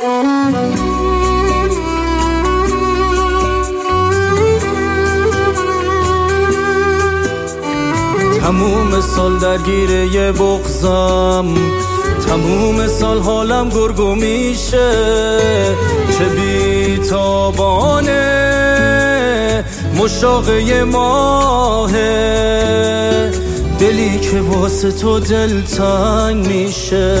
تموم سال درگیره یه بغضم، تموم سال حالم گرگو میشه. چه بیتابانه مشتاق یه ماهه، دلی که واسه تو دلتنگ میشه.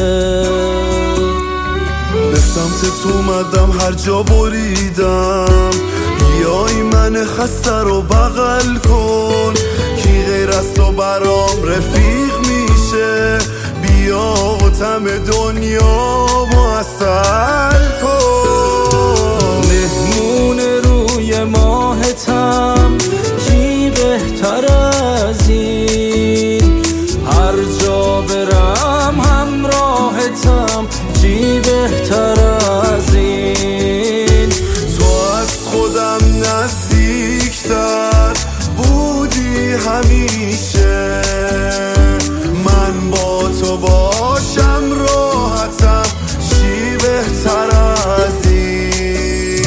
به سمتت اومدم هر جا بریدم، بیای من خسته رو بغل کن، کی غیر از تو برام رفیق میشه. بیا و تم دنیا معسل کن. مهمون روی ماهتم، کی بهتر از این؟ هر جا برم همراهتم، کی بهتر از این؟ تو از خودم نزدیکتر بودی همیشه، من با تو باشم راحتم، چی بهتر از این؟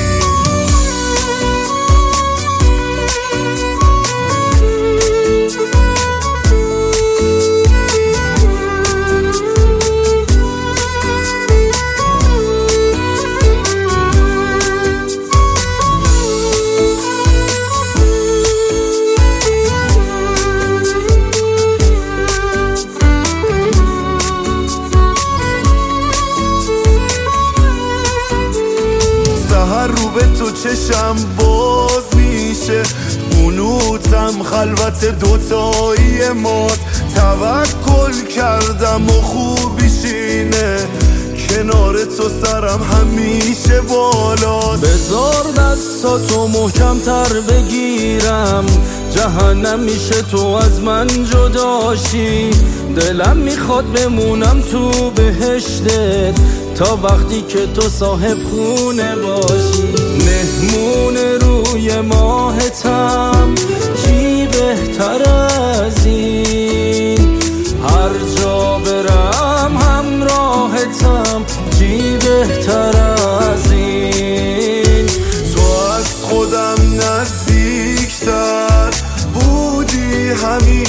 سحر رو به تو چشم باز میشه، قنوتم خلوت دوتایی ماست. توکل کردم و خوبیش اینه، کنار تو سرم همیشه بالاست. بذار دستاتو محکم تر بگیرم، جهنم میشه تو از من جداشی. دلم میخواد بمونم تو بهشتت تا وقتی که تو صاحب خونه باشی. مهمون روی ماهتم، کی بهتر از این؟ هر جا برم همراهتم، کی بهتر از این؟ تو از خودم نزدیکتر بودی همیشه،